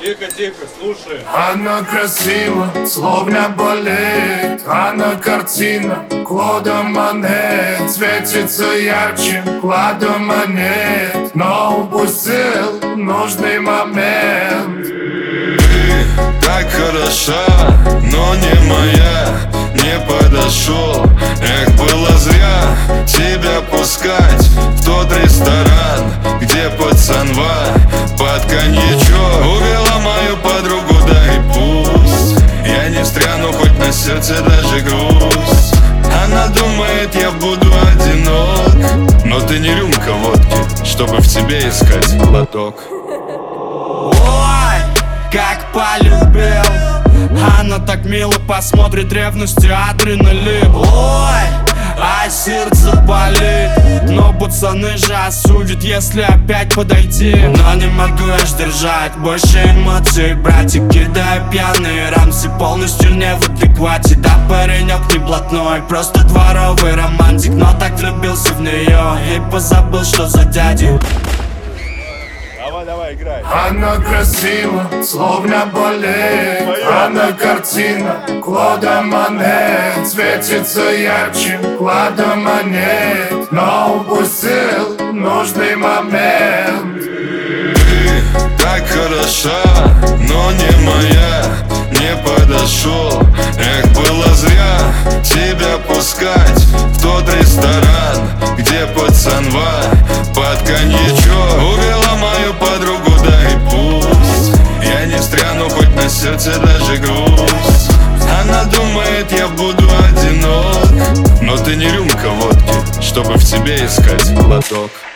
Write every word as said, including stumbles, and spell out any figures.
Тихо, тихо, слушай. Она красива, словно балет. Она картина, Клода Моне. Светится ярче, Клода Моне. Но упустил нужный момент. Ты так хороша, но не моя. Не подошел, эх, было зря тебя пускать в тот ресторан, где пацанва под коньячок увела мою подругу, да и пусть я не встряну, хоть на сердце даже грусть. Она думает, я буду одинок, но ты не рюмка водки, чтобы в тебе искать глоток. Ой, как полюбил. Она так мило посмотрит, ревностью адреналин. Ой, а сердце болит. Но пацаны же осудят, если опять подойти. Но не могу я сдержать больше эмоций. Братик, кидаю пьяные рамсы, полностью не в адеквате. Да, паренек не блатной, просто дворовый романтик. Но так влюбился в нее и позабыл, что за дядю. Давай, давай, играй. Она красива, словно балет. Она картина, Клода Моне. Светится ярче, Клода Моне. Но упустил нужный момент. Ты так хороша, но не моя. Не подошел, эх, было зря тебя пускать в тот ресторан, где пацанва под коньячок увела мою подругу, да и пусть я не встряну, хоть на сердце даже грусть. Она думает, я буду одинок, но ты не рюмка водки, чтобы в тебе искать глоток.